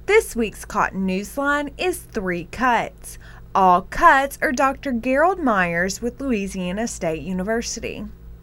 This week's Cotton Newsline is 3 cuts. All cuts are Dr. Gerald Myers with Louisiana State University.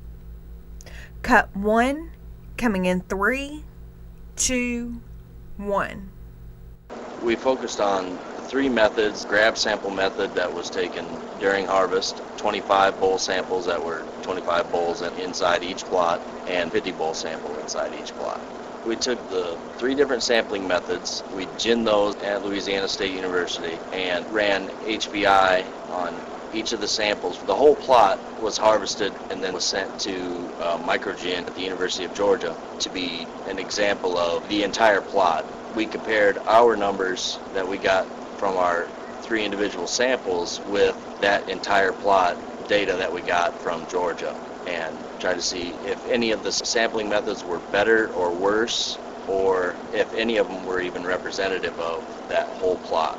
Cut 1, coming in 3, 2, 1. We focused on the 3 methods: grab sample method that was taken during harvest, 25 boll samples that were 25 bolls inside each plot, and 50 boll sample inside each plot. We took the 3 different sampling methods, we ginned those at Louisiana State University and ran HBI on each of the samples. The whole plot was harvested and then was sent to microgin at the University of Georgia to be an example of the entire plot. We compared our numbers that we got from our 3 individual samples with that entire plot data that we got from Georgia, and try to see if any of the sampling methods were better or worse, or if any of them were even representative of that whole plot.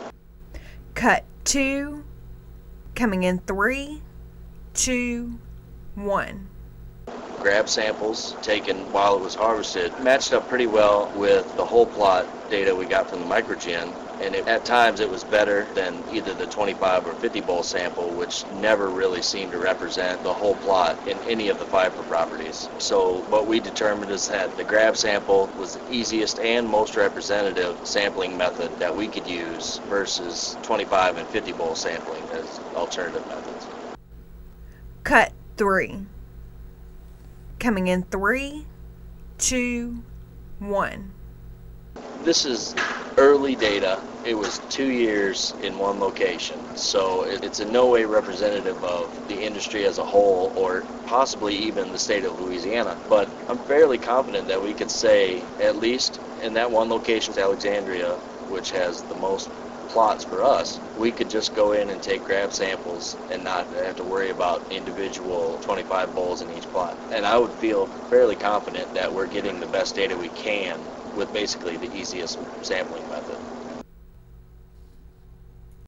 Cut 2, coming in 3, 2, 1. Grab samples taken while it was harvested matched up pretty well with the whole plot data we got from the microgin, and at times it was better than either the 25 or 50 boll sample, which never really seemed to represent the whole plot in any of the fiber properties. So what we determined is that the grab sample was the easiest and most representative sampling method that we could use versus 25 and 50 boll sampling as alternative methods. Cut 3, coming in 3, 2, 1. This is early data. It was 2 years in one location, so it's in no way representative of the industry as a whole, or possibly even the state of Louisiana. But I'm fairly confident that we could say, at least in that one location, Alexandria, which has the most plots for us, we could just go in and take grab samples and not have to worry about individual 25 bolls in each plot. And I would feel fairly confident that we're getting the best data we can with basically the easiest sampling method.